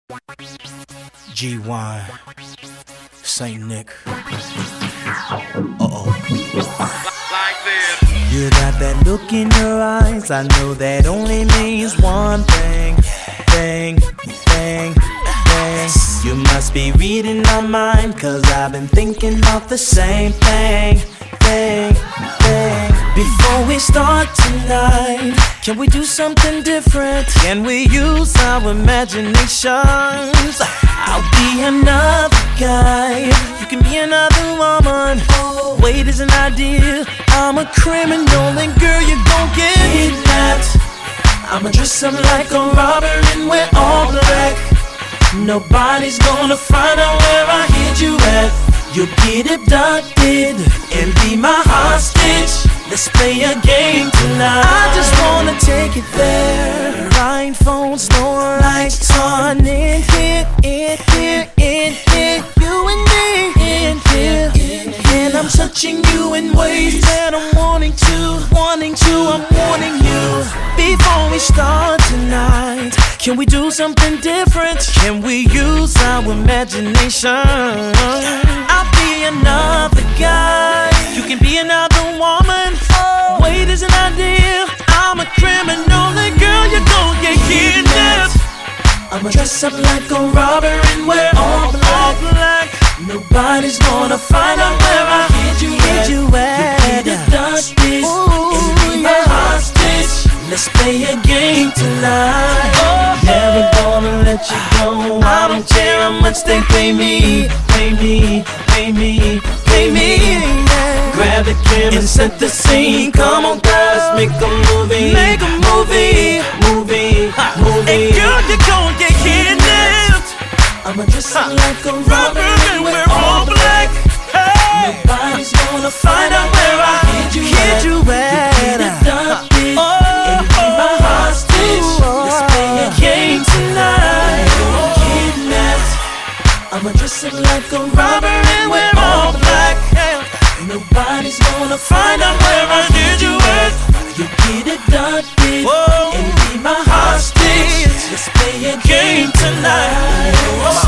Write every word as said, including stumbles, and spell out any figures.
G one, Saint Nick. Uh-oh. You got that look in your eyes, I know that only means one thing. Thing, thing, thing. You must be reading my mind, cause I've been thinking about the same thing. Thing, thing. Before we start tonight, can we do something different? Can we use our imaginations? I'll be another guy, you can be another woman. Wait is an idea, I'm a criminal, and girl, you gon' get kidnapped. I'ma dress up like a robber and wear all black. Nobody's gonna find out where I hid you at. You'll get abducted and be my hostage. Let's play a game tonight. I just wanna take it there. Rhinestones, no lights on in here, in here, in here. You and me in here, and I'm touching you in ways that I'm wanting to, wanting to, I'm wanting you. Before we start tonight, can we do something different? Can we use our imagination? I'll be another guy, you can be another woman. Wait is an idea, I'm a criminal, and girl, you're gon' get kidnapped. I'ma dress up like a robber and wear all black. Nobody's gonna find out where I hid you at. You get abducted and be my hostage. Let's play a game tonight. Never gonna let you go. I don't care how much they pay me. Pay me, pay me, pay me. Grab the camera and set the scene. Come on, guys, make a movie. Make a movie, movie, movie. And girl, you're gonna get kidnapped. I'ma dress up like a robber and wear all black. Nobody's gonna find out where I hid you at. You get abducted and be my hostage. Let's play a game tonight. Kidnapped. I'ma dress up like a robber and wear all black. Nobody's gonna find out where I hid you at. You get abducted and be my hostage. Let's play a game tonight.